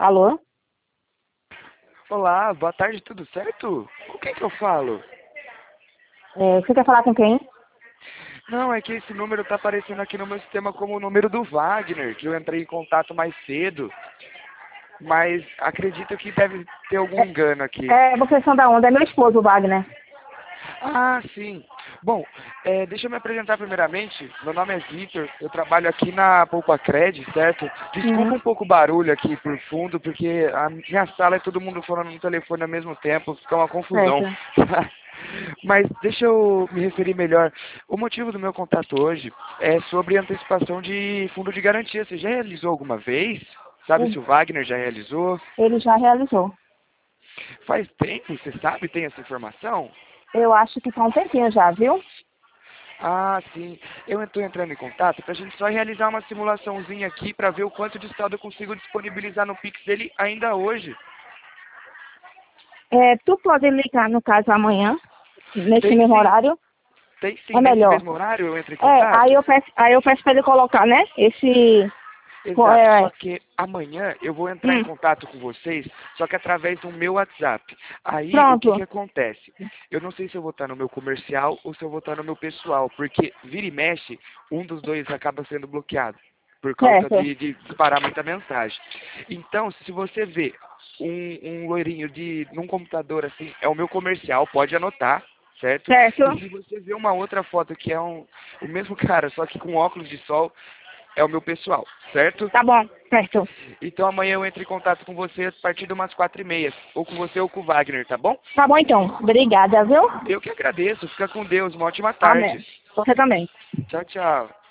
Alô? Olá, boa tarde, tudo certo? Com quem que eu falo? Você quer falar com quem? Não, é que esse número tá aparecendo aqui no meu sistema como o número do Wagner, que eu entrei em contato mais cedo, mas acredito que deve ter algum engano aqui. Vocês são da onda, é meu esposo, o Wagner. Ah, sim. Bom, deixa eu me apresentar primeiramente. Meu nome é Vitor, eu trabalho aqui na Poupa Cred, certo? Desculpa Uhum. um pouco o barulho aqui por fundo, porque a minha sala é todo mundo falando no telefone ao mesmo tempo, fica uma confusão. Certo. Mas deixa eu me referir melhor. O motivo do meu contato hoje é sobre antecipação de fundo de garantia. Você já realizou alguma vez? Sabe se o Wagner já realizou? Ele já realizou. Faz tempo, você sabe, tem essa informação? Eu acho que tá um tempinho já, viu? Ah, sim. Eu estou entrando em contato para a gente só realizar uma simulaçãozinha aqui para ver o quanto de saldo eu consigo disponibilizar no Pix dele ainda hoje. Tu pode ligar, no caso, amanhã, nesse Tem mesmo sim, horário? tem sim. É Nesse melhor. mesmo horário eu entro em Aí contato? eu peço pra ele colocar, né? Esse... Exato, É, só que amanhã eu vou entrar em hum, contato com vocês, só que através do meu WhatsApp. Aí o que que pronto. acontece? Eu não sei se eu vou estar no meu comercial ou se eu vou estar no meu pessoal, porque vira e mexe, um dos dois acaba sendo bloqueado, por causa Certo. de disparar muita mensagem. Então, se você vê um loirinho num computador assim, é o meu comercial, pode anotar, certo? Certo. E se você vê uma outra foto que é o mesmo cara, só que com óculos de sol, é o meu pessoal, certo? Tá bom. Certo. Então amanhã eu entro em contato com você a partir de umas 4h30. Ou com você ou com o Wagner, tá bom? Tá bom, então. Obrigada, viu? Eu que agradeço. Fica com Deus. Uma ótima tarde. Amém. Você também. Tchau, tchau.